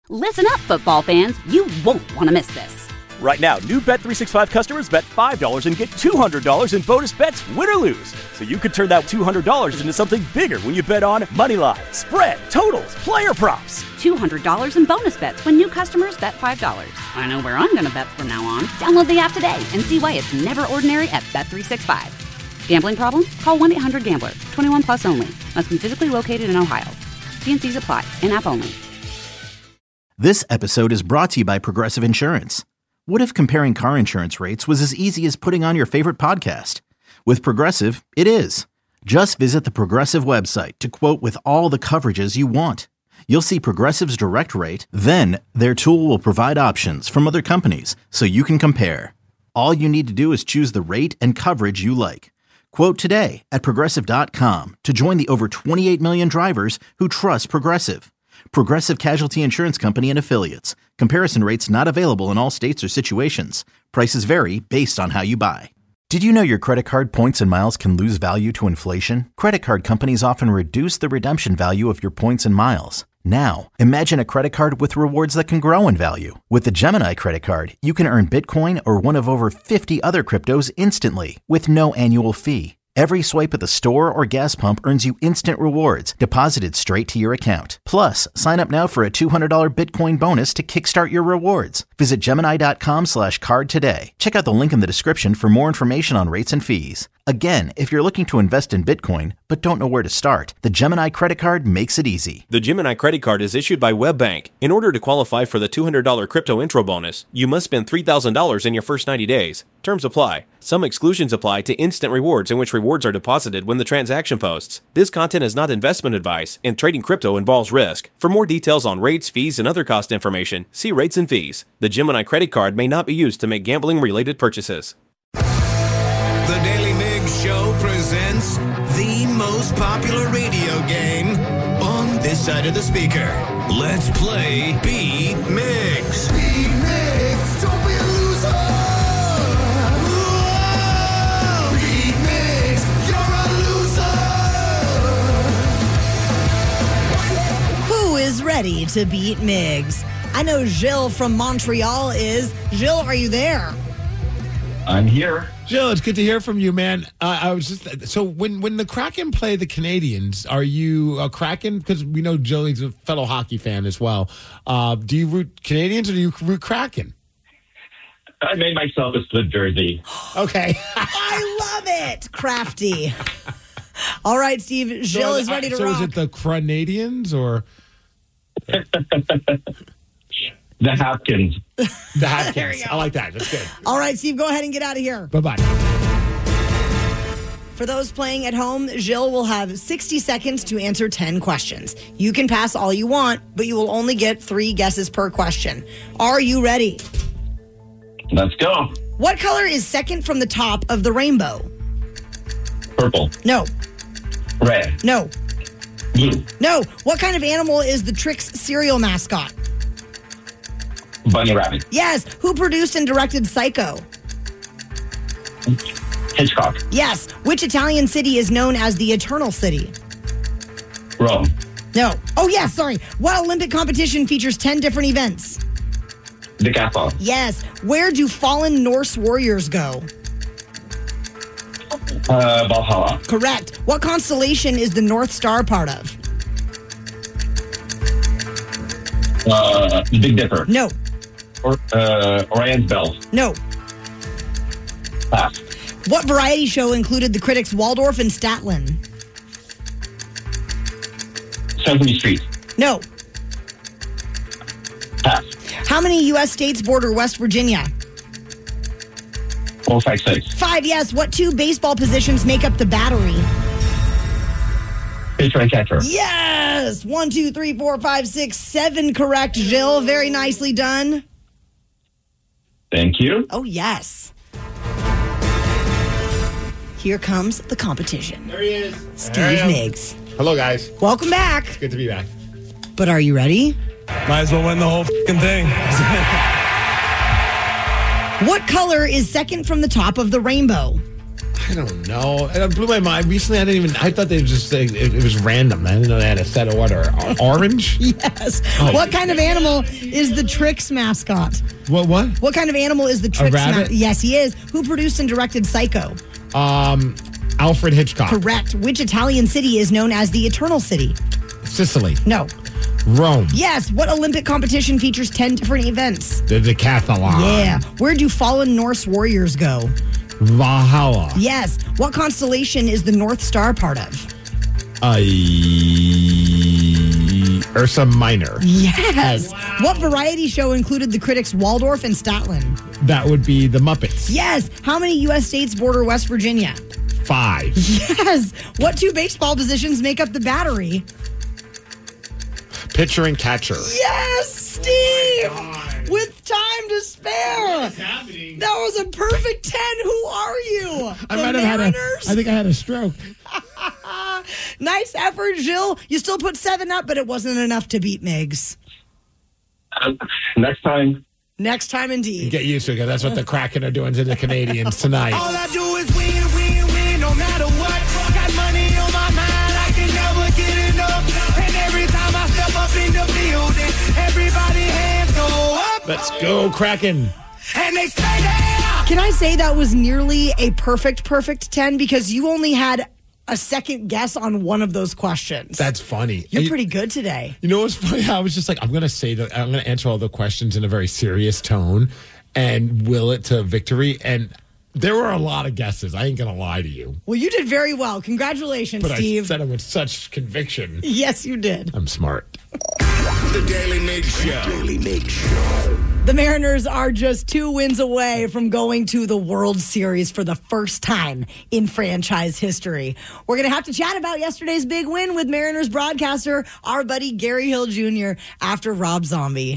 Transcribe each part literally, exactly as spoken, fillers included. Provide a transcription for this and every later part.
Listen up, football fans. You won't want to miss this. Right now, new Bet three sixty-five customers bet five dollars and get two hundred dollars in bonus bets, win or lose. So you could turn that two hundred dollars into something bigger when you bet on money line, spread, totals, player props. two hundred dollars in bonus bets when new customers bet five dollars. I know where I'm going to bet from now on. Download the app today and see why it's never ordinary at Bet three sixty-five. Gambling problem? Call one eight hundred gambler. twenty-one plus only. Must be physically located in Ohio. T and C's apply. In-app only. This episode is brought to you by Progressive Insurance. What if comparing car insurance rates was as easy as putting on your favorite podcast? With Progressive, it is. Just visit the Progressive website to quote with all the coverages you want. You'll see Progressive's direct rate, then their tool will provide options from other companies so you can compare. All you need to do is choose the rate and coverage you like. Quote today at Progressive dot com to join the over twenty-eight million drivers who trust Progressive. Progressive Casualty Insurance Company and Affiliates. Comparison rates not available in all states or situations. Prices vary based on how you buy. Did you know your credit card points and miles can lose value to inflation? Credit card companies often reduce the redemption value of your points and miles. Now, imagine a credit card with rewards that can grow in value. With the Gemini credit card, you can earn Bitcoin or one of over fifty other cryptos instantly with no annual fee. Every swipe at the store or gas pump earns you instant rewards deposited straight to your account. Plus, sign up now for a two hundred dollars Bitcoin bonus to kickstart your rewards. Visit Gemini.com slash card today. Check out the link in the description for more information on rates and fees. Again, if you're looking to invest in Bitcoin but don't know where to start, the Gemini credit card makes it easy. The Gemini credit card is issued by WebBank. In order to qualify for the two hundred dollars crypto intro bonus, you must spend three thousand dollars in your first ninety days. Terms apply. Some exclusions apply to instant rewards in which rewards are deposited when the transaction posts. This content is not investment advice, and trading crypto involves risk. For more details on rates, fees, and other cost information, see rates and fees. The Gemini credit card may not be used to make gambling-related purchases. The Daily Migs Show presents the most popular radio game on this side of the speaker. Let's play Beat Migs. Beat Migs, don't be a loser. Whoa! Beat Migs, you're a loser. Who is ready to beat Migs? I know Gilles from Montreal is. Gilles, are you there? I'm here. Jill, it's good to hear from you, man. Uh, I was just so when when the Kraken play the Canadians, are you a Kraken? Because we know Joey's a fellow hockey fan as well. Uh, do you root Canadians or do you root Kraken? I made myself a split jersey. Okay, I love it, crafty. All right, Steve. Gilles so, is ready to so rock. So is it the Canadians or The Hopkins? The Hopkins. I like that. That's good. All right, Steve, go ahead and get out of here. Bye-bye. For those playing at home, Gilles will have sixty seconds to answer ten questions. You can pass all you want, but you will only get three guesses per question. Are you ready? Let's go. What color is second from the top of the rainbow? Purple. No. Red. No. Blue. No. What kind of animal is the Trix cereal mascot? Bunny rabbit. Yes. Who produced and directed Psycho? Hitchcock. Yes. Which Italian city is known as the Eternal City? Rome. No. Oh, yes. Sorry. What Olympic competition features ten different events? Decathlon. Yes. Where do fallen Norse warriors go? Uh, Valhalla. Correct. What constellation is the North Star part of? Uh, Big Dipper. No. Or, uh, Orion's Belt. No. Pass. What variety show included the critics Waldorf and Statler? Sesame Street. No. Pass. How many U S states border West Virginia? Four, five, six. Five, yes. What two baseball positions make up the battery? Pitcher and catcher. Yes! One, two, three, four, five, six, seven correct, Gilles. Very nicely done. Thank you. Oh, yes. Here comes the competition. There he is. Steve Migs. Hello, guys. Welcome back. It's good to be back. But are you ready? Might as well win the whole f***ing thing. What color is second from the top of the rainbow? I don't know. It blew my mind. Recently, I didn't even, I thought they just, it, it was random. I didn't know they had a set order. Orange? Yes. Oh. What kind of animal is the Trix mascot? What, what? What kind of animal is the Trix rabbit? mascot? Yes, he is. Who produced and directed Psycho? Um, Alfred Hitchcock. Correct. Which Italian city is known as the Eternal City? Sicily. No. Rome. Yes. What Olympic competition features ten different events? The decathlon. Yeah. Where do fallen Norse warriors go? Valhalla. Yes. What constellation is the North Star part of? Uh, Ursa Minor. Yes. What variety show included the critics Waldorf and Statland? That would be the Muppets. Yes. How many U S states border West Virginia? Five. Yes. What two baseball positions make up the battery? Pitcher and catcher. Yes, Steve! With time to spare. What is happening? That was a perfect ten. Who are you? I The might have had a, Mariners? I think I had a stroke. Nice effort, Jill. You still put seven up, but it wasn't enough to beat Migs. Um, next time. Next time, indeed. Get used to it, 'cause that's what the Kraken are doing to the Canadians tonight. All I do is win, win, win, no matter what. Got money on my mind, I can never get enough. And every time I step up in the building, everybody hands go up. Let's go, Kraken. And they stay there. Can I say that was nearly a perfect, perfect ten because you only had a second guess on one of those questions. That's funny. You're You- pretty good today. You know what's funny? I was just like, I'm going to say that I'm going to answer all the questions in a very serious tone and will it to victory. And there were a lot of guesses. I ain't going to lie to you. Well, you did very well. Congratulations, But Steve. I said it with such conviction. Yes, you did. I'm smart. The Daily Mig Show. Daily Mig Show. The Mariners are just two wins away from going to the World Series for the first time in franchise history. We're going to have to chat about yesterday's big win with Mariners broadcaster, our buddy Gary Hill Junior, after Rob Zombie.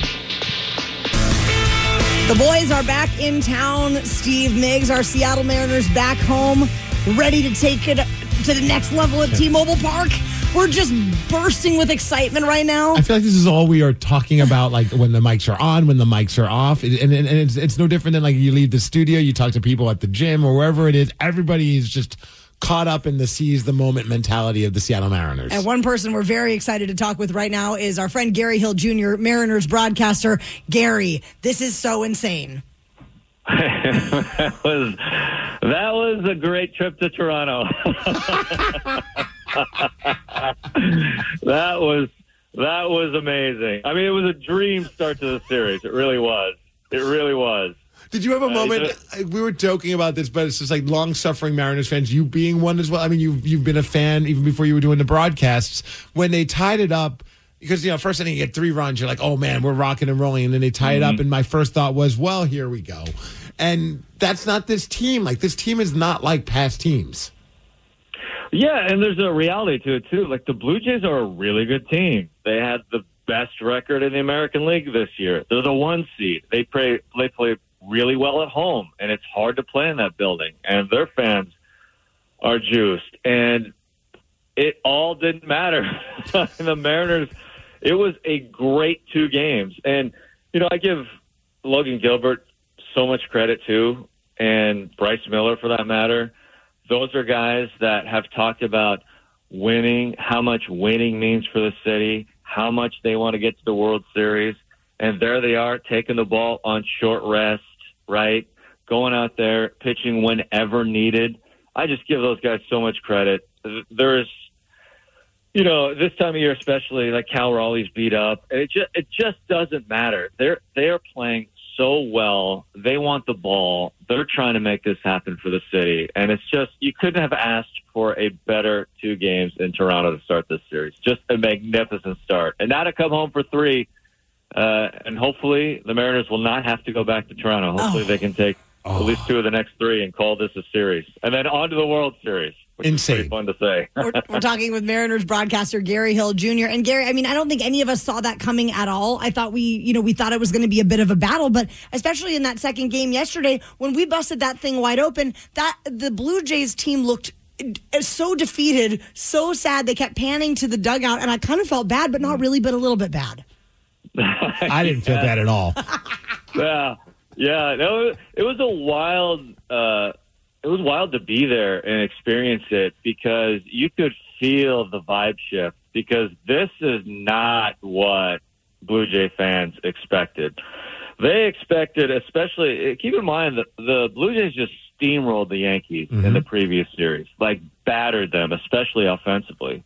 The boys are back in town. Steve Miggs, our Seattle Mariners, back home, ready to take it to the next level at T-Mobile Park. We're just bursting with excitement right now. I feel like this is all we are talking about, like when the mics are on, when the mics are off. And, and, and it's, it's no different than like you leave the studio, you talk to people at the gym or wherever it is. Everybody is just caught up in the seize the moment mentality of the Seattle Mariners. And one person we're very excited to talk with right now is our friend Gary Hill Junior, Mariners broadcaster. Gary, this is so insane. that was that was a great trip to Toronto. that was that was amazing. I mean, it was a dream start to the series. It really was. It really was. Did you have a moment? Uh, we were joking about this, but it's just like long-suffering Mariners fans. You being one as well. I mean, you've you've been a fan even before you were doing the broadcasts. When they tied it up, because you know, first inning you get three runs, you're like, oh man, we're rocking and rolling, and then they tie mm-hmm. it up, and my first thought was, well, here we go. And that's not this team. Like this team is not like past teams. Yeah, and there's a reality to it too. Like the Blue Jays are a really good team. They had the best record in the American League this year. They're the one seed. They play they play really well at home, and it's hard to play in that building. And their fans are juiced, and it all didn't matter. The Mariners. It was a great two games, and you know I give Logan Gilbert so much credit too, and Bryce Miller for that matter. Those are guys that have talked about winning, how much winning means for the city, how much they want to get to the World Series. And there they are taking the ball on short rest, right? Going out there, pitching whenever needed. I just give those guys so much credit. There's, you know, this time of year especially, like Cal Raleigh's beat up. And it just, it just doesn't matter. They're, they are playing so well. They want the ball. They're trying to make this happen for the city. And it's just, you couldn't have asked for a better two games in Toronto to start this series. Just a magnificent start. And now to come home for three, uh, and hopefully the Mariners will not have to go back to Toronto. Hopefully oh. they can take oh. at least two of the next three and call this a series. And then on to the World Series. Which Insane. Is pretty fun to say. we're, we're talking with Mariners broadcaster Gary Hill Junior And Gary, I mean, I don't think any of us saw that coming at all. I thought we, you know, we thought it was going to be a bit of a battle, but especially in that second game yesterday, when we busted that thing wide open, that the Blue Jays team looked so defeated, so sad. They kept panning to the dugout, and I kind of felt bad, but not really, but a little bit bad. I didn't feel bad at all. Yeah, yeah. No, it was a wild. Uh, it was wild to be there and experience it because you could feel the vibe shift because this is not what Blue Jay fans expected. They expected, especially, keep in mind that the Blue Jays just steamrolled the Yankees mm-hmm. in the previous series, like battered them, especially offensively.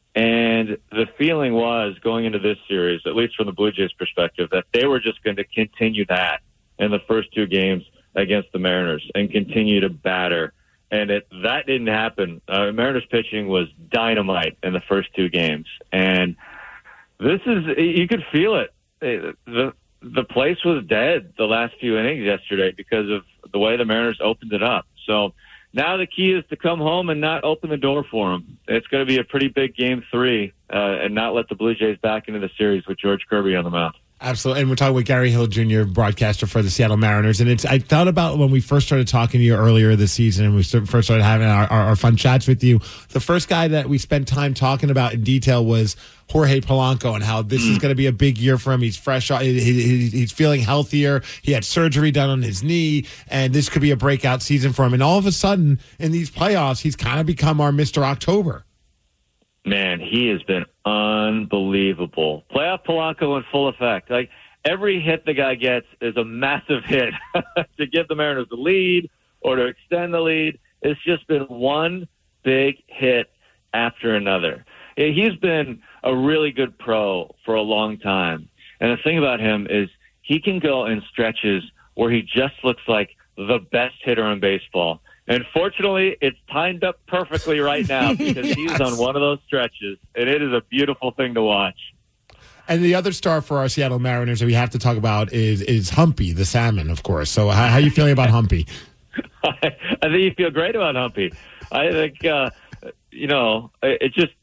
And the feeling was going into this series, at least from the Blue Jays' perspective, that they were just going to continue that in the first two games against the Mariners and continue to batter. And it, that didn't happen. Uh, Mariners pitching was dynamite in the first two games. And this is, you could feel it. The, the place was dead the last few innings yesterday because of the way the Mariners opened it up. So now the key is to come home and not open the door for them. It's going to be a pretty big game three uh, and not let the Blue Jays back into the series with George Kirby on the mound. Absolutely. And we're talking with Gary Hill Junior, broadcaster for the Seattle Mariners. And it's I thought about when we first started talking to you earlier this season and we first started having our, our, our fun chats with you. The first guy that we spent time talking about in detail was Jorge Polanco and how this mm. is going to be a big year for him. He's fresh. He, he, he's feeling healthier. He had surgery done on his knee, and this could be a breakout season for him. And all of a sudden, in these playoffs, he's kind of become our Mister October. Man, he has been unbelievable. Playoff Polanco in full effect. Like, every hit the guy gets is a massive hit to give the Mariners the lead or to extend the lead. It's just been one big hit after another. He's been a really good pro for a long time. And the thing about him is he can go in stretches where he just looks like the best hitter in baseball. And fortunately, it's timed up perfectly right now because yes. he's on one of those stretches, and it is a beautiful thing to watch. And the other star for our Seattle Mariners that we have to talk about is is Humpy, the salmon, of course. So how, how are you feeling about Humpy? I, I think you feel great about Humpy. I think, uh, you know, it, it just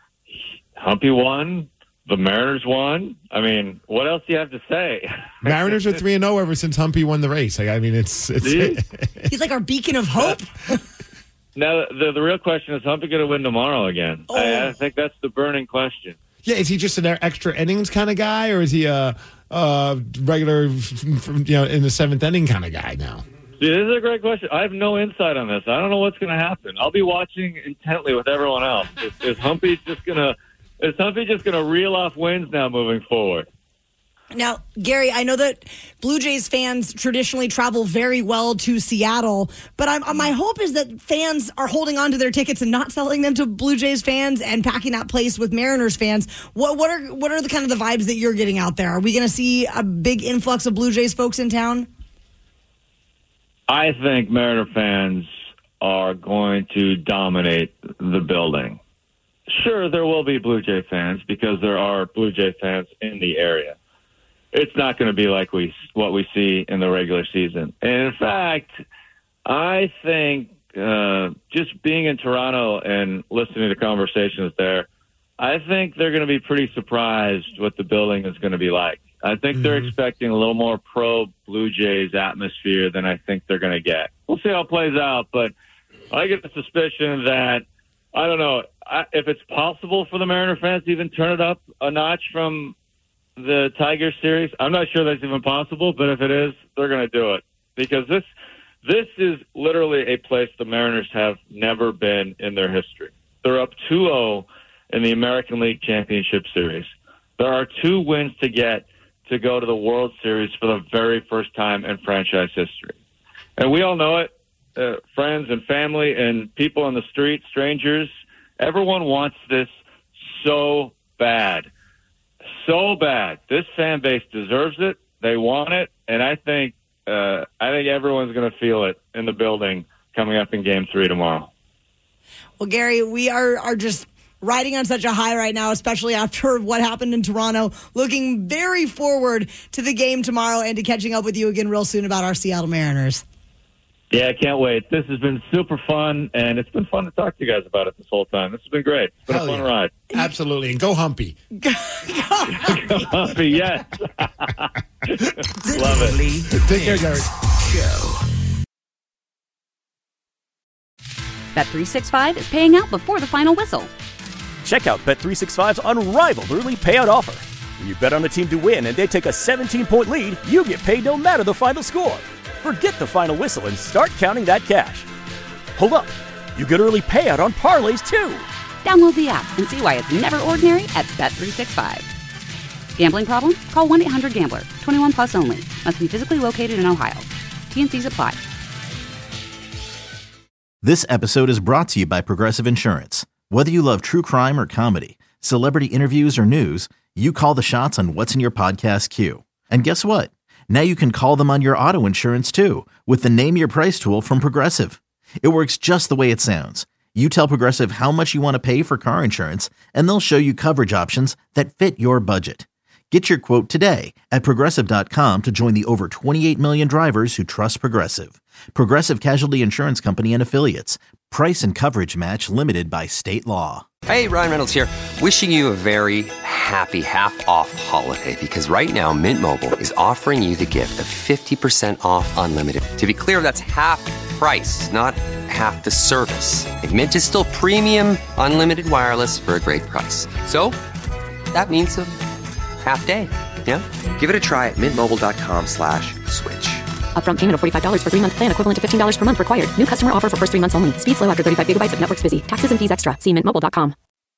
Humpy won. The Mariners won. I mean, what else do you have to say? Mariners are three and zero ever since Humpy won the race. Like, I mean, it's it's. He's like our beacon of hope. Now, the the real question is, Humpy going to win tomorrow again? Oh. I, I think that's the burning question. Yeah, is he just an extra innings kind of guy, or is he a, a regular, you know, in the seventh inning kind of guy now? See, this is a great question. I have no insight on this. I don't know what's going to happen. I'll be watching intently with everyone else. Is, is Humpy just going to? Is Humpy just going to reel off wins now moving forward? Now, Gary, I know that Blue Jays fans traditionally travel very well to Seattle, but I'm, my hope is that fans are holding on to their tickets and not selling them to Blue Jays fans and packing that place with Mariners fans. What, what are what are the kind of the vibes that you're getting out there? Are we going to see a big influx of Blue Jays folks in town? I think Mariner fans are going to dominate the building. Sure, there will be Blue Jay fans because there are Blue Jay fans in the area. It's not going to be like we what we see in the regular season. And in fact, I think uh, just being in Toronto and listening to conversations there, I think they're going to be pretty surprised what the building is going to be like. I think mm-hmm. they're expecting a little more pro-Blue Jays atmosphere than I think they're going to get. We'll see how it plays out, but I get the suspicion that, I don't know, I, if it's possible for the Mariner fans to even turn it up a notch from the Tigers series. I'm not sure that's even possible, but if it is, they're going to do it. Because this this is literally a place the Mariners have never been in their history. They're up two oh in the American League Championship Series. There are two wins to get to go to the World Series for the very first time in franchise history. And we all know it, uh, friends and family and people on the street, strangers. Everyone wants this so bad. So bad. This fan base deserves it. They want it. And I think uh, I think everyone's going to feel it in the building coming up in Game three tomorrow. Well, Gary, we are, are just riding on such a high right now, especially after what happened in Toronto. Looking very forward to the game tomorrow and to catching up with you again real soon about our Seattle Mariners. Yeah, I can't wait. This has been super fun, and it's been fun to talk to you guys about it this whole time. This has been great. It's been Hell a fun yeah. ride. Absolutely. And go Humpy. go Humpy. Go Humpy, yes. Love it. Take care, Gary. Show. Bet three sixty-five is paying out before the final whistle. Check out Bet three sixty-five's unrivaled early payout offer. When you bet on a team to win and they take a seventeen-point lead, you get paid no matter the final score. Forget the final whistle and start counting that cash. Hold up. You get early payout on parlays, too. Download the app and see why it's never ordinary at Bet three sixty-five. Gambling problem? Call one eight hundred gambler. twenty-one plus only. Must be physically located in Ohio. T and C's apply. This episode is brought to you by Progressive Insurance. Whether you love true crime or comedy, celebrity interviews or news, you call the shots on what's in your podcast queue. And guess what? Now you can call them on your auto insurance too with the Name Your Price tool from Progressive. It works just the way it sounds. You tell Progressive how much you want to pay for car insurance, and they'll show you coverage options that fit your budget. Get your quote today at Progressive dot com to join the over twenty-eight million drivers who trust Progressive. Progressive Casualty Insurance Company and Affiliates. Price and coverage match limited by state law. Hey, Ryan Reynolds here. Wishing you a very happy half-off holiday because right now Mint Mobile is offering you the gift of fifty percent off unlimited. To be clear, that's half price, not half the service. And Mint is still premium unlimited wireless for a great price. So that means a half day, yeah? Give it a try at mintmobile.com slash switch. Upfront payment of forty-five dollars for three-month plan equivalent to fifteen dollars per month required. New customer offer for first three months only. Speed slow after thirty-five gigabytes if network's busy. Taxes and fees extra. See mint mobile dot com.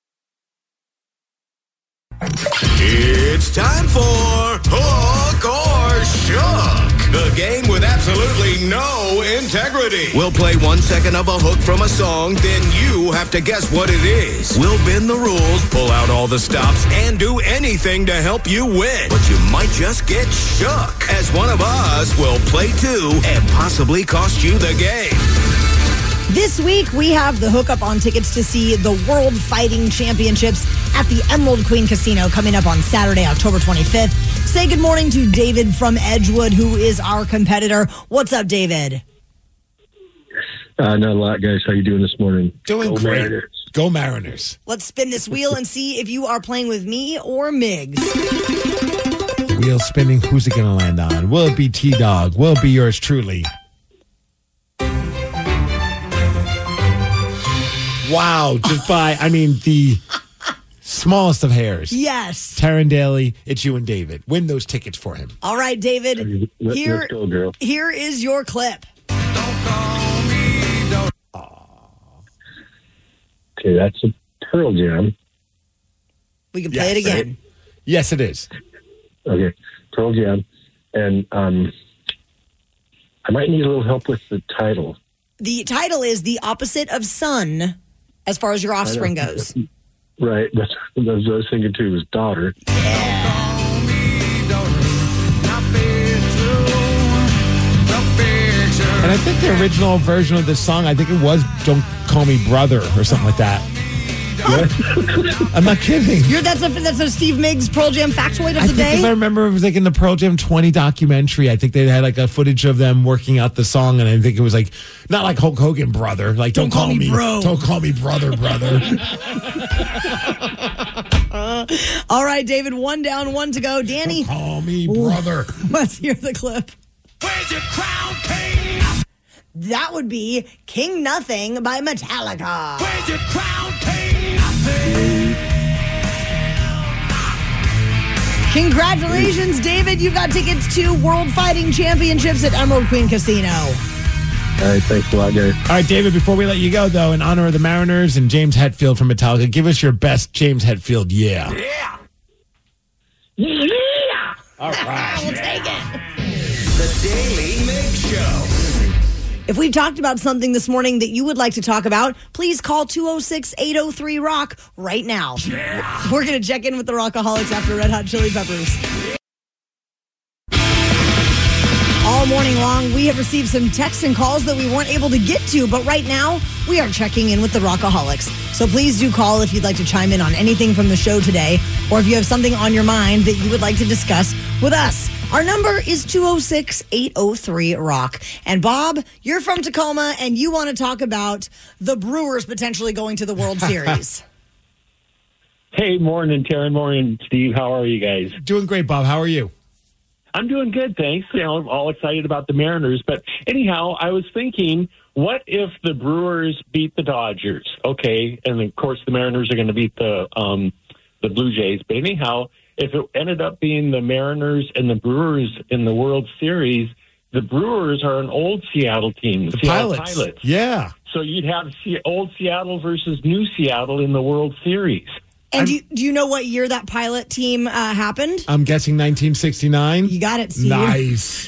It's time for Hook or Shook, the game with absolutely no integrity. We'll play one second of a hook from a song, then you have to guess what it is. We'll bend the rules, pull out all the stops, and do anything to help you win. But you might just get shook, as one of us will play too and possibly cost you the game. This week, we have the hookup on tickets to see the World Fighting Championships at the Emerald Queen Casino coming up on Saturday, October twenty-fifth. Say good morning to David from Edgewood, who is our competitor. What's up, David? Uh, not a lot, guys. How you doing this morning? Doing Go great. Mariners. Go Mariners. Let's spin this wheel and see if you are playing with me or Migs. Wheel spinning. Who's it going to land on? Will it be T-Dog? Will it be yours truly? Wow, just by, I mean, the smallest of hairs. Yes. Taryn Daly, it's you and David. Win those tickets for him. All right, David. Let, Here, let's go, girl. here is your clip. Okay, that's a Pearl Jam. We can play Yes. it again. Yes, it is. Okay, Pearl Jam. And um, I might need a little help with the title. The title is The Opposite of Son, as far as your offspring goes. Right, that's, that's what I was thinking too, was daughter. And I think the original version of this song, I think it was Don't Call Me Brother or something like that. I'm not kidding. You're, that's a that's a Steve Miggs Pearl Jam factoid of I the think if I day. remember, it was like in the Pearl Jam twenty documentary. I think they had like a footage of them working out the song, and I think it was like not like Hulk Hogan, brother. Like don't, Don't call call me me, bro. Don't call me brother, brother. uh, all right, David. One down, one to go. Danny, Don't call me brother. let's hear the clip. Where's your crown, king? That would be King Nothing by Metallica. Where's your crown, king? Congratulations, David. You got tickets to World Fighting Championships at Emerald Queen Casino. All right, thanks a lot, guys. All right, David, before we let you go, though, in honor of the Mariners and James Hetfield from Metallica, give us your best James Hetfield, yeah. Yeah. Yeah. All right. We'll take it. The Daily Mig Show. If we talked about something this morning that you would like to talk about, please call two oh six, eight oh three, rock right now. Yeah. We're going to check in with the Rockaholics after Red Hot Chili Peppers. All morning long, we have received some texts and calls that we weren't able to get to, but right now, we are checking in with the Rockaholics. So please do call if you'd like to chime in on anything from the show today, or if you have something on your mind that you would like to discuss with us. Our number is two oh six, eight oh three, rock. And Bob, you're from Tacoma, and you want to talk about the Brewers potentially going to the World Series. Hey, morning, Taryn. Morning, Steve. How are you guys? Doing great, Bob. How are you? I'm doing good, thanks. You know, I'm all excited about the Mariners. But anyhow, I was thinking, what if the Brewers beat the Dodgers? Okay, and of course the Mariners are going to beat the um, the Blue Jays. But anyhow, if it ended up being the Mariners and the Brewers in the World Series, the Brewers are an old Seattle team, the, The Seattle Pilots. Pilots. Yeah. So you'd have Se- old Seattle versus new Seattle in the World Series. And do you, do you know what year that Pilot team uh, happened? I'm guessing nineteen sixty-nine. You got it, Steve. Nice.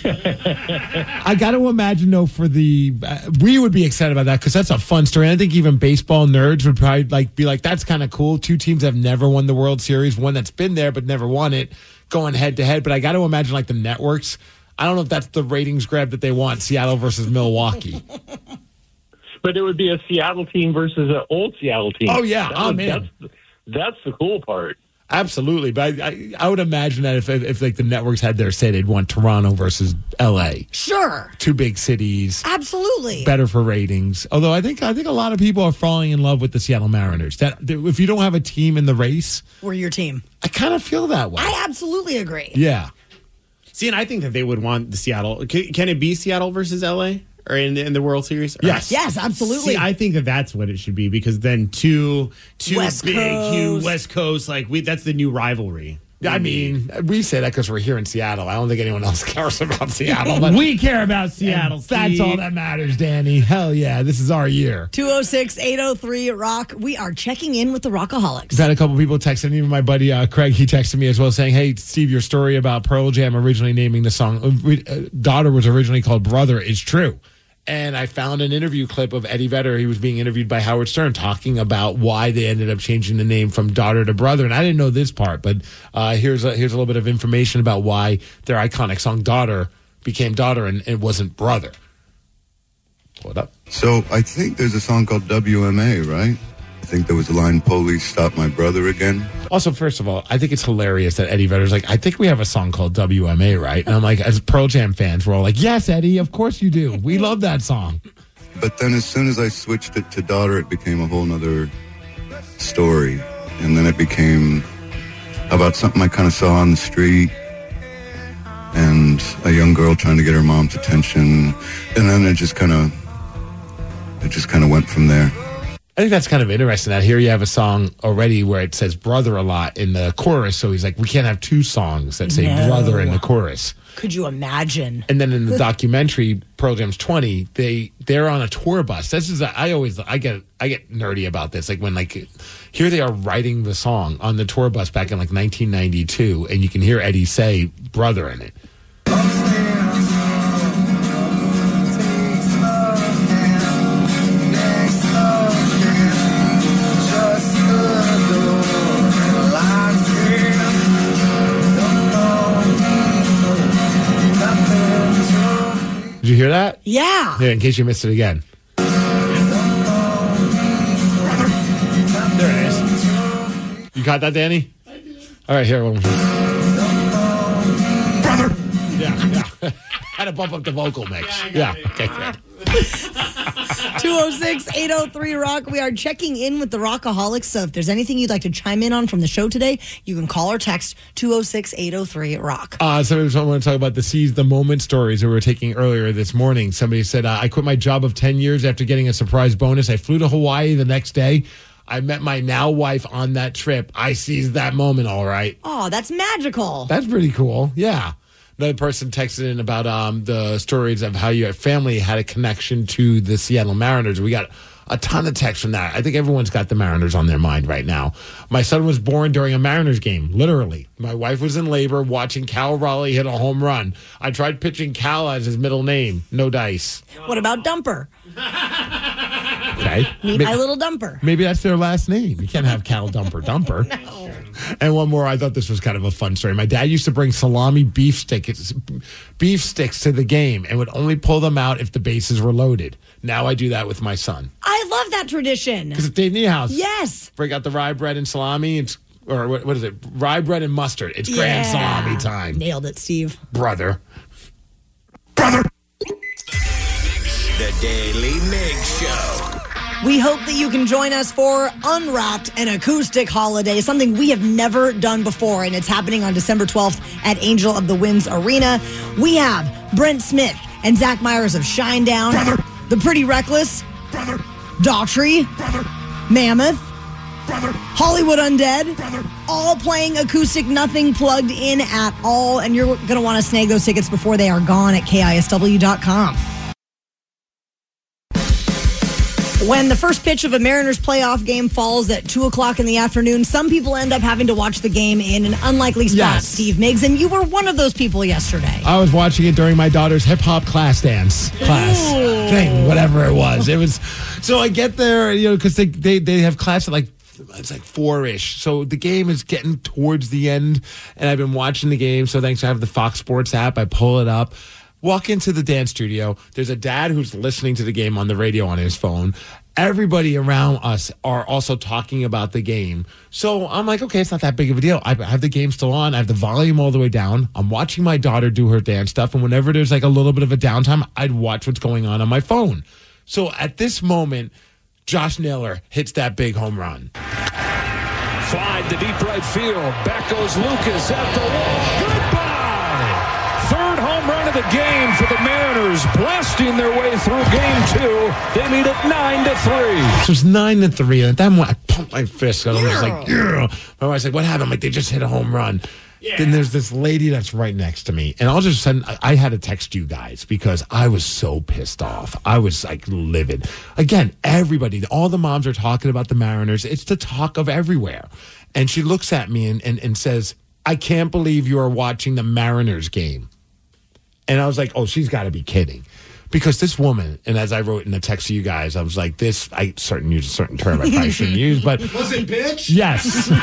I got to imagine, though, for the uh, we would be excited about that because that's a fun story. And I think even baseball nerds would probably like be like, "That's kind of cool." Two teams have never won the World Series. One that's been there but never won it, going head to head. But I got to imagine, like the networks. I don't know if that's the ratings grab that they want. Seattle versus Milwaukee. But it would be a Seattle team versus an old Seattle team. Oh yeah, That oh would- man. That's, that's the cool part. Absolutely, but I, I, I would imagine that if, if if like the networks had their say, they'd want Toronto versus L A. Sure. Two big cities. Absolutely. Better for ratings. Although I think I think a lot of people are falling in love with the Seattle Mariners. That if you don't have a team in the race, We're your team. I kind of feel that way. I absolutely agree. Yeah. See, and I think that they would want the Seattle. Can, can it be Seattle versus L A or in the, in the World Series? Or- Yes. Yes, absolutely. See, I think that that's what it should be because then two two West big, Coast. huge West Coast, like we that's the new rivalry. I mean, we say that because we're here in Seattle. I don't think anyone else cares about Seattle. But we care about Seattle. That's Steve. all that matters, Danny. Hell yeah, this is our year. two oh six, eight oh three, rock. We are checking in with the Rockaholics. I've had a couple people texting, even my buddy uh, Craig, he texted me as well saying, hey, Steve, your story about Pearl Jam originally naming the song, uh, Daughter was originally called Brother, is true. And I found an interview clip of Eddie Vedder. He was being interviewed by Howard Stern talking about why they ended up changing the name from Daughter to Brother. And I didn't know this part, but uh, here's, a, here's a little bit of information about why their iconic song Daughter became Daughter and it wasn't Brother. Pull it up. So I think there's a song called W M A, right? I think there was a line, police stop my brother again. Also, first of all, I think it's hilarious that Eddie Vedder's like, I think we have a song called W M A, right? And I'm like, as Pearl Jam fans, we're all like, yes, Eddie, of course you do. We love that song. But then as soon as I switched it to Daughter, it became a whole nother story. And then it became about something I kind of saw on the street and a young girl trying to get her mom's attention. And then it just kind of, it just kind of went from there. I think that's kind of interesting that here you have a song already where it says brother a lot in the chorus. So he's like, we can't have two songs that say No. brother in the chorus. Could you imagine? And then in the documentary, Pearl Jam's twenty, they, they're on a tour bus. This is, I always, I get, I get nerdy about this. Like when like, here they are writing the song on the tour bus back in like nineteen ninety-two. And you can hear Eddie say brother in it. Did you hear that? Yeah. Yeah, in case you missed it again. There it is. You caught that, Danny? I did. All right, here. One more time. Brother! Yeah, yeah. Had to bump up the vocal mix. Yeah, okay, good. two oh six, eight oh three, rock. We are checking in with the Rockaholics. So if there's anything you'd like to chime in on from the show today, you can call or text two oh six, eight oh three, rock. Uh, so I want to talk about the seize the moment stories that we were taking earlier this morning. Somebody said, uh, I quit my job of ten years after getting a surprise bonus. I flew to Hawaii the next day. I met my now wife on that trip. I seized that moment, all right. Oh, that's magical. That's pretty cool. Yeah. Another person texted in about um, the stories of how your family had a connection to the Seattle Mariners. We got a ton of texts from that. I think everyone's got the Mariners on their mind right now. My son was born during a Mariners game, literally. My wife was in labor watching Cal Raleigh hit a home run. I tried pitching Cal as his middle name. No dice. What about Dumper? Okay. Meet Ma- my little Dumper. Maybe that's their last name. You can't have Cal Dumper Dumper. No. And one more, I thought this was kind of a fun story. My dad used to bring salami beef sticks, beef sticks to the game and would only pull them out if the bases were loaded. Now I do that with my son. I love that tradition. Because it's Dave Niehaus. Yes. Break out the rye bread and salami. It's, or what, what is it? Rye bread and mustard. It's grand Yeah. salami time. Nailed it, Steve. Brother. The Daily Mig Show. We hope that you can join us for Unwrapped, an acoustic holiday, something we have never done before, and it's happening on December twelfth at Angel of the Winds Arena. We have Brent Smith and Zach Myers of Shinedown, Brother. The Pretty Reckless, Brother. Daughtry, Brother. Mammoth, Brother. Hollywood Undead. Brother. All playing acoustic, nothing plugged in at all. And you're going to want to snag those tickets before they are gone at K I S W dot com. When the first pitch of a Mariners playoff game falls at two o'clock in the afternoon, some people end up having to watch the game in an unlikely spot, Yes. Steve Miggs, and you were one of those people yesterday. I was watching it during my daughter's hip-hop class dance class Ooh. thing, whatever it was. It was, so I get there, you know, because they, they, they have class at like, it's like four-ish. So the game is getting towards the end, and I've been watching the game. So thanks, I have the Fox Sports app. I pull it up. Walk into the dance studio. There's a dad who's listening to the game on the radio on his phone. Everybody around us are also talking about the game. So I'm like, okay, it's not that big of a deal. I have the game still on. I have the volume all the way down. I'm watching my daughter do her dance stuff. And whenever there's like a little bit of a downtime, I'd watch what's going on on my phone. So at this moment, Josh Naylor hits that big home run. Slide to deep right field. Back goes Lucas at the wall. Goodbye! Third home run of the game for the Mariners, blasting their way through game two. They lead it nine to three. So it's nine to three. And at that moment, I pumped my fist. And I was like, yeah. My wife's like, what happened? I'm like, they just hit a home run. Yeah. Then there's this lady that's right next to me. And I'll just send, I, I had to text you guys because I was so pissed off. I was like livid. Again, everybody, all the moms are talking about the Mariners. It's the talk of everywhere. And she looks at me and, and, and says, I can't believe you are watching the Mariners game. And I was like, oh, she's got to be kidding. Because this woman, and as I wrote in the text to you guys, I was like, this, I certain use a certain term I probably shouldn't use, but. Was it bitch? Yes.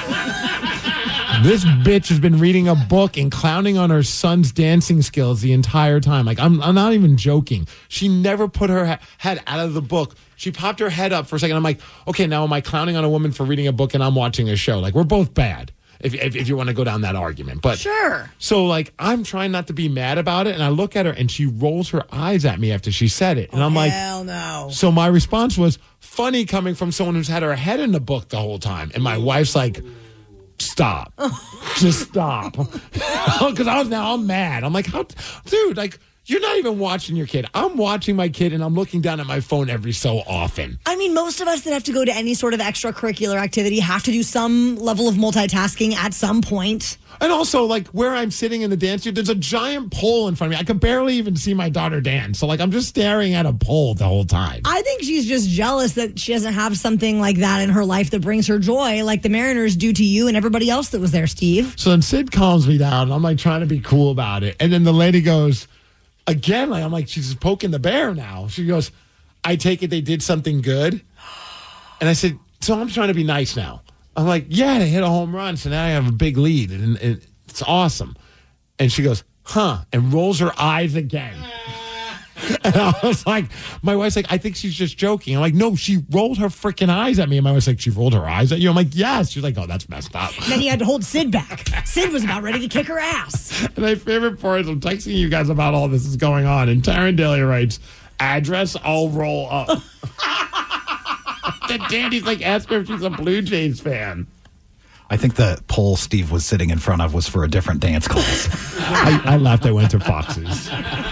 This bitch has been reading a book and clowning on her son's dancing skills the entire time. Like, I'm, I'm not even joking. She never put her ha- head out of the book. She popped her head up for a second. I'm like, okay, now am I clowning on a woman for reading a book and I'm watching a show? Like, we're both bad. If, if if you want to go down that argument. But sure. So, like, I'm trying not to be mad about it, and I look at her, and she rolls her eyes at me after she said it. And oh, I'm like, hell no. So my response was, funny coming from someone who's had her head in the book the whole time. And my wife's like, stop. Just stop. Because I was now, I'm mad. I'm like, how, dude, like, you're not even watching your kid. I'm watching my kid, and I'm looking down at my phone every so often. I mean, most of us that have to go to any sort of extracurricular activity have to do some level of multitasking at some point. And also, like, where I'm sitting in the dance studio, there's a giant pole in front of me. I could barely even see my daughter dance. So, like, I'm just staring at a pole the whole time. I think she's just jealous that she doesn't have something like that in her life that brings her joy, like the Mariners do to you and everybody else that was there, Steve. So then Sid calms me down, and I'm, like, trying to be cool about it. And then the lady goes, again, like, I'm like, she's poking the bear now. She goes, I take it they did something good. And I said, so I'm trying to be nice now. I'm like, yeah, they hit a home run, so now I have a big lead, and, and it's awesome. And she goes, huh, and rolls her eyes again. And I was like, my wife's like, I think she's just joking. I'm like, no, she rolled her freaking eyes at me. And my wife's like, she rolled her eyes at you? I'm like, yes. She's like, oh, that's messed up. And then he had to hold Sid back. Sid was about ready to kick her ass. And my favorite part is I'm texting you guys about all this is going on. And Taryn Daly writes, address, I'll roll up. Then Danny's like, ask her if she's a Blue Jays fan. I think the pole Steve was sitting in front of was for a different dance class. I, I laughed. I went to Fox's.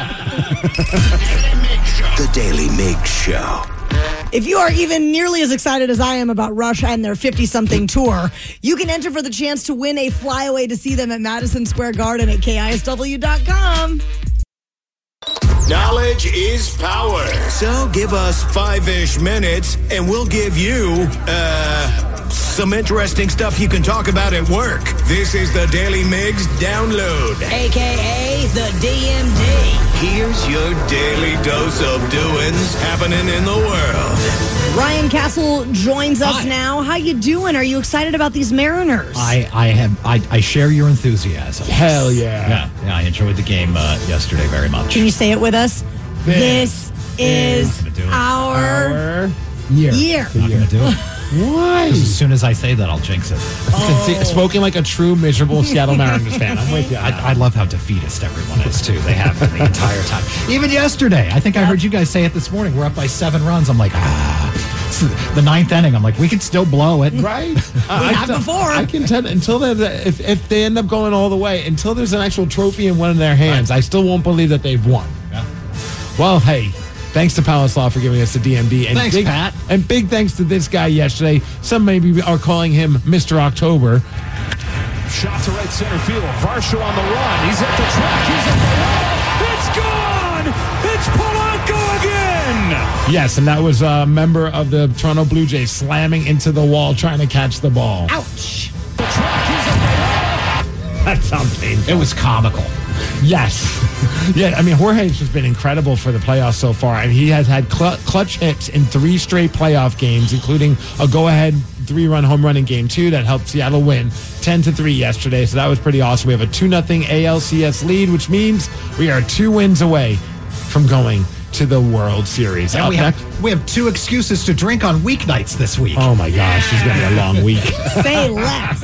The Daily Mig Show. If you are even nearly as excited as I am about Rush and their fifty-something tour, you can enter for the chance to win a flyaway to see them at Madison Square Garden at K I S W dot com. Knowledge is power. So give us five-ish minutes, and we'll give you, uh, some interesting stuff you can talk about at work. This is the Daily Migs Download. A K A the D M D. Here's your daily dose of doings happening in the world. Ryan Castle joins us Hi. now. How you doing? Are you excited about these Mariners? I, I have I, I share your enthusiasm. Hell yeah. Yeah, yeah I enjoyed the game uh, yesterday very much. Can you say it with us? This, this is our, our year. year. I'm not going to do it. Why? As soon as I say that, I'll jinx it. Oh. Spoken like a true miserable Seattle Mariners fan. I'm with you. I, I love how defeatist everyone is, too. They have been the entire time. Even yesterday. I think I heard you guys say it this morning. We're up by seven runs. I'm like, ah. It's the ninth inning. I'm like, we could still blow it. Right? we I have th- before. I contend until they if, if they end up going all the way, until there's an actual trophy in one of their hands, right. I still won't believe that they've won. Yeah. Well, hey, Thanks to Palace Law for giving us the D M D. And Thanks, big, Pat. And big thanks to this guy yesterday. Some maybe are calling him Mister October. Shot to right center field. Varsho on the run. He's at the track. He's at the wall. It's gone. It's Polanco again. Yes, and that was a member of the Toronto Blue Jays slamming into the wall trying to catch the ball. Ouch. The track. He's at the wall. That sounds painful. It was comical. Yes. Yeah, I mean, Jorge's just been incredible for the playoffs so far, and he has had cl- clutch hits in three straight playoff games, including a go-ahead three-run home run in Game two that helped Seattle win ten to three yesterday, so that was pretty awesome. We have a two nothing A L C S lead, which means we are two wins away from going to the World Series. And Up we next- have, we have two excuses to drink on weeknights this week. Oh, my gosh, it's going to be a long week. Say less.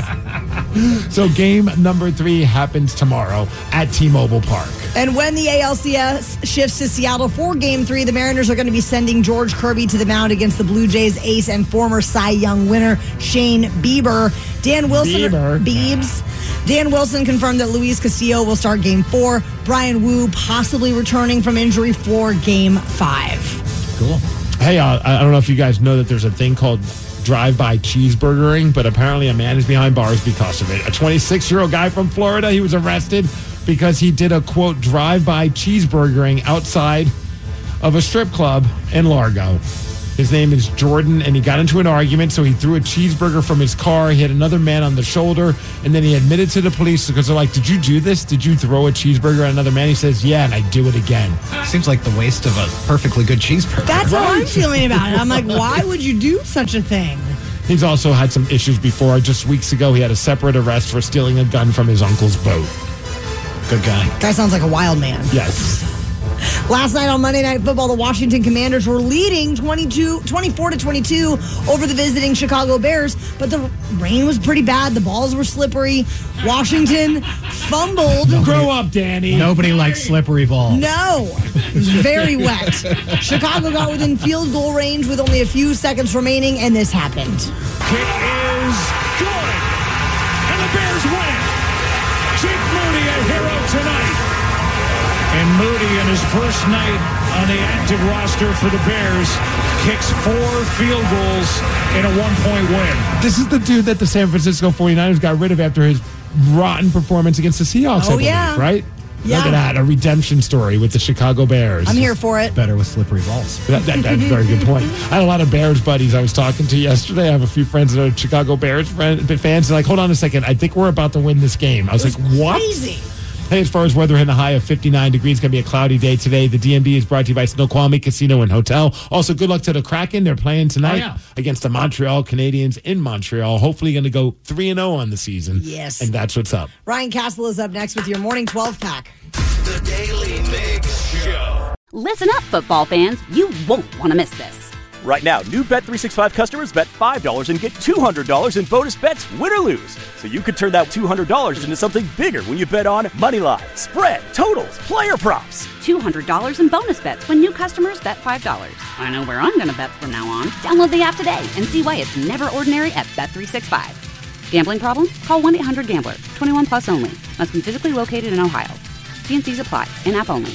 So game number three happens tomorrow at T-Mobile Park. And when the A L C S shifts to Seattle for Game three, the Mariners are going to be sending George Kirby to the mound against the Blue Jays ace and former Cy Young winner Shane Bieber. Dan Wilson... Bieber. Biebs. Dan Wilson confirmed that Luis Castillo will start Game four. Brian Wu possibly returning from injury for Game five. Cool. Hey, uh, I don't know if you guys know that there's a thing called drive-by cheeseburgering, but apparently a man is behind bars because of it. A twenty-six-year-old guy from Florida, he was arrested because he did a, quote, drive-by cheeseburgering outside of a strip club in Largo. His name is Jordan, and he got into an argument, so he threw a cheeseburger from his car. He hit another man on the shoulder, and then he admitted to the police because they're like, did you do this? Did you throw a cheeseburger at another man? He says, yeah, and I do it again. Seems like the waste of a perfectly good cheeseburger. That's how I'm feeling about it. I'm like, why would you do such a thing? He's also had some issues before. Just weeks ago, he had a separate arrest for stealing a gun from his uncle's boat. Good guy. Guy sounds like a wild man. Yes. Last night on Monday Night Football, the Washington Commanders were leading twenty-two, twenty-four to twenty-two over the visiting Chicago Bears, but the rain was pretty bad. The balls were slippery. Washington fumbled. Grow up, Danny. Nobody likes slippery balls. No. It was very wet. Chicago got within field goal range with only a few seconds remaining, and this happened. Kick is good. And the Bears win. Jake Moody a hero tonight. And Moody, in his first night on the active roster for the Bears, kicks four field goals in a one-point win. This is the dude that the San Francisco forty-niners got rid of after his rotten performance against the Seahawks, Oh, I believe, yeah. right? Yeah. Look at that, a redemption story with the Chicago Bears. I'm here for it. Better with slippery balls. That, that, that's a very good point. I had a lot of Bears buddies I was talking to yesterday. I have a few friends that are Chicago Bears friend, fans. They're like, hold on a second. I think we're about to win this game. I was like, what? Crazy. Hey, as far as weather in the high of fifty-nine degrees, going to be a cloudy day today. The D M D is brought to you by Snoqualmie Casino and Hotel. Also, good luck to the Kraken. They're playing tonight Oh, yeah. against the Montreal Canadiens in Montreal. Hopefully going to go three and oh on the season. Yes. And that's what's up. Ryan Castle is up next with your morning twelve pack. The Daily Mix Show. Listen up, football fans. You won't want to miss this. Right now, new Bet three sixty-five customers bet five dollars and get two hundred dollars in bonus bets, win or lose. So you could turn that two hundred dollars into something bigger when you bet on money line, spread, totals, player props. two hundred dollars in bonus bets when new customers bet five dollars. I know where I'm going to bet from now on. Download the app today and see why it's never ordinary at Bet three sixty-five. Gambling problem? Call one eight hundred gambler. twenty-one plus only. Must be physically located in Ohio. T and C's apply. In-app only.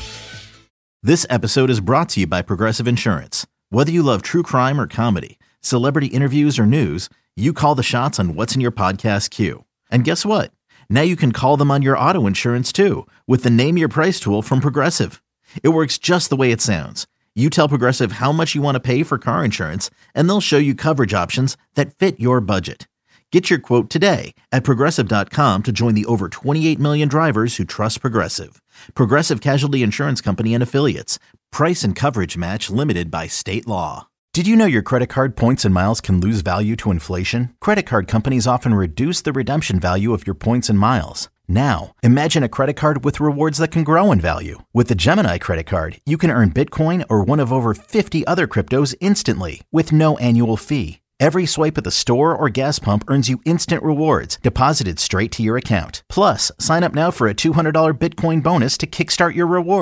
This episode is brought to you by Progressive Insurance. Whether you love true crime or comedy, celebrity interviews or news, you call the shots on what's in your podcast queue. And guess what? Now you can call them on your auto insurance too with the Name Your Price tool from Progressive. It works just the way it sounds. You tell Progressive how much you want to pay for car insurance, and they'll show you coverage options that fit your budget. Get your quote today at Progressive dot com to join the over twenty-eight million drivers who trust Progressive. Progressive Casualty Insurance Company and Affiliates. Price and coverage match limited by state law. Did you know your credit card points and miles can lose value to inflation? Credit card companies often reduce the redemption value of your points and miles. Now, imagine a credit card with rewards that can grow in value. With the Gemini credit card, you can earn Bitcoin or one of over fifty other cryptos instantly with no annual fee. Every swipe at the store or gas pump earns you instant rewards deposited straight to your account. Plus, sign up now for a two hundred dollars Bitcoin bonus to kickstart your rewards.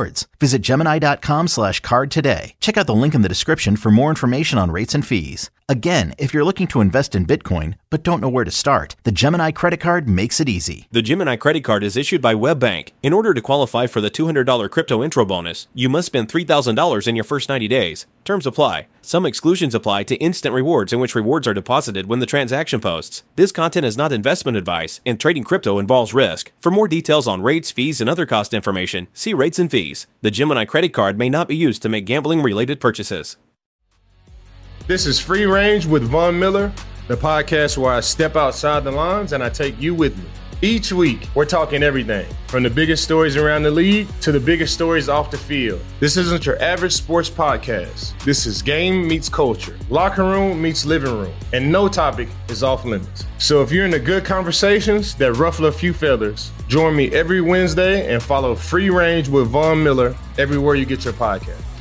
Visit Gemini.com slash card today. Check out the link in the description for more information on rates and fees. Again, if you're looking to invest in Bitcoin but don't know where to start, the Gemini credit card makes it easy. The Gemini credit card is issued by WebBank. In order to qualify for the two hundred dollars crypto intro bonus, you must spend three thousand dollars in your first ninety days. Terms apply. Some exclusions apply to instant rewards, in which rewards are deposited when the transaction posts. This content is not investment advice, and trading crypto involves risk. For more details on rates, fees, and other cost information, see rates and fees. The Gemini credit card may not be used to make gambling-related purchases. This is Free Range with Von Miller, the podcast where I step outside the lines and I take you with me. Each week, we're talking everything from the biggest stories around the league to the biggest stories off the field. This isn't your average sports podcast. This is game meets culture, locker room meets living room, and no topic is off limits. So if you're into good conversations that ruffle a few feathers, join me every Wednesday and follow Free Range with Von Miller everywhere you get your podcast.